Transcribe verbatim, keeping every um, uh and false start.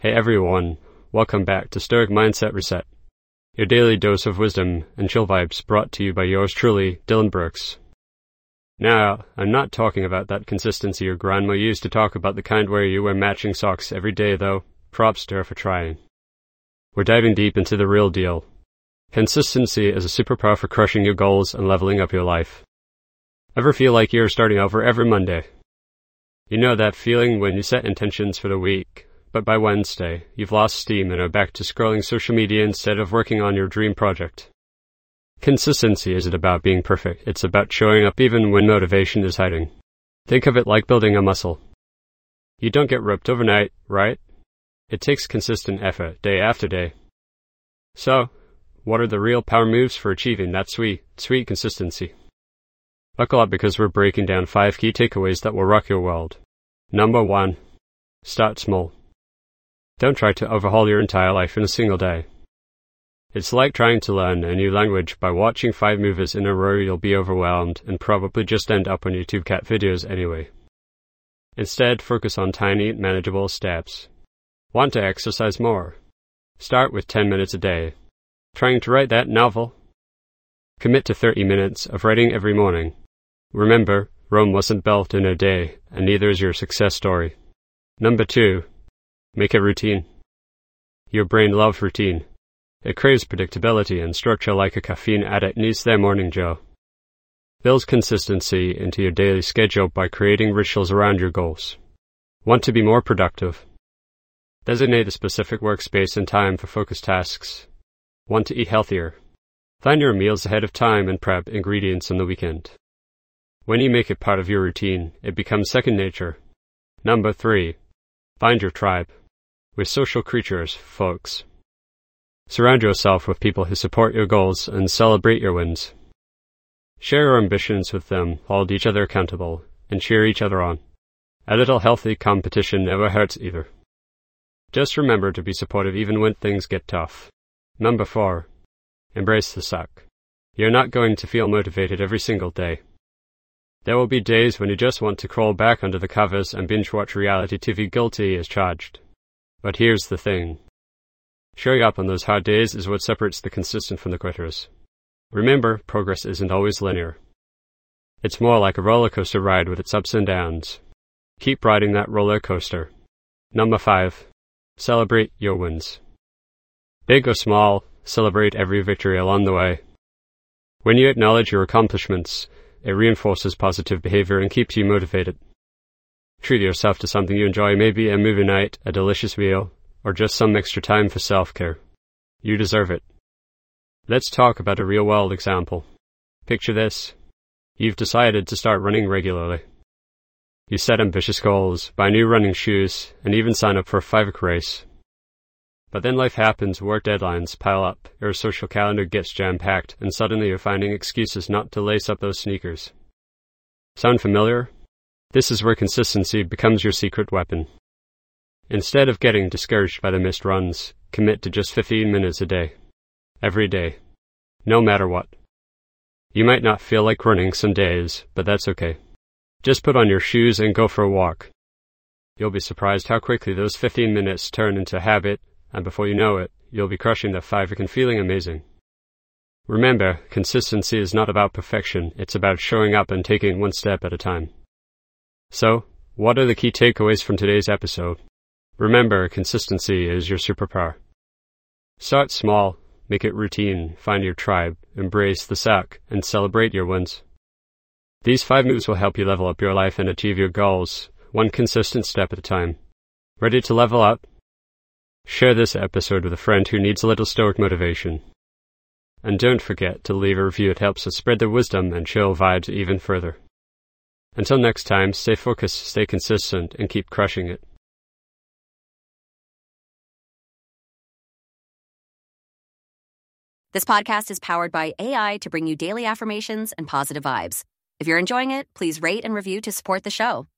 Hey everyone, welcome back to Stoic Mindset Reset, your daily dose of wisdom and chill vibes brought to you by yours truly, Dylan Brooks. Now, I'm not talking about that consistency your grandma used to talk about, the kind where you wear matching socks every day though. Props to her for trying. We're diving deep into the real deal. Consistency is a superpower for crushing your goals and leveling up your life. Ever feel like you're starting over every Monday? You know that feeling when you set intentions for the week, but by Wednesday, you've lost steam and are back to scrolling social media instead of working on your dream project. Consistency isn't about being perfect, it's about showing up even when motivation is hiding. Think of it like building a muscle. You don't get ripped overnight, right? It takes consistent effort, day after day. So, what are the real power moves for achieving that sweet, sweet consistency? Buckle up because we're breaking down five key takeaways that will rock your world. Number one, start small. Don't try to overhaul your entire life in a single day. It's like trying to learn a new language by watching five movies in a row. You'll be overwhelmed and probably just end up on YouTube cat videos anyway. Instead, focus on tiny, manageable steps. Want to exercise more? Start with ten minutes a day. Trying to write that novel? Commit to thirty minutes of writing every morning. Remember, Rome wasn't built in a day, and neither is your success story. Number two, make a routine. Your brain loves routine. It craves predictability and structure like a caffeine addict needs their morning joe. Build consistency into your daily schedule by creating rituals around your goals. Want to be more productive? Designate a specific workspace and time for focused tasks. Want to eat healthier? Plan your meals ahead of time and prep ingredients on the weekend. When you make it part of your routine, it becomes second nature. Number three, find your tribe. We're social creatures, folks. Surround yourself with people who support your goals and celebrate your wins. Share your ambitions with them, hold each other accountable, and cheer each other on. A little healthy competition never hurts either. Just remember to be supportive even when things get tough. Number four, embrace the suck. You're not going to feel motivated every single day. There will be days when you just want to crawl back under the covers and binge-watch reality T V guilty as charged. But here's the thing. Showing up on those hard days is what separates the consistent from the quitters. Remember, progress isn't always linear. It's more like a roller coaster ride with its ups and downs. Keep riding that roller coaster. Number five, celebrate your wins. Big or small, celebrate every victory along the way. When you acknowledge your accomplishments, it reinforces positive behavior and keeps you motivated. Treat yourself to something you enjoy, maybe a movie night, a delicious meal, or just some extra time for self-care. You deserve it. Let's talk about a real-world example. Picture this. You've decided to start running regularly. You set ambitious goals, buy new running shoes, and even sign up for a five K race. But then life happens, work deadlines pile up, your social calendar gets jam-packed, and suddenly you're finding excuses not to lace up those sneakers. Sound familiar? This is where consistency becomes your secret weapon. Instead of getting discouraged by the missed runs, commit to just fifteen minutes a day. Every day. No matter what. You might not feel like running some days, but that's okay. Just put on your shoes and go for a walk. You'll be surprised how quickly those fifteen minutes turn into a habit, and before you know it, you'll be crushing the five K and feeling amazing. Remember, consistency is not about perfection, it's about showing up and taking one step at a time. So, what are the key takeaways from today's episode? Remember, consistency is your superpower. Start small, make it routine, find your tribe, embrace the suck, and celebrate your wins. These five moves will help you level up your life and achieve your goals, one consistent step at a time. Ready to level up? Share this episode with a friend who needs a little stoic motivation. And don't forget to leave a review, it helps us spread the wisdom and chill vibes even further. Until next time, stay focused, stay consistent, and keep crushing it. This podcast is powered by A I to bring you daily affirmations and positive vibes. If you're enjoying it, please rate and review to support the show.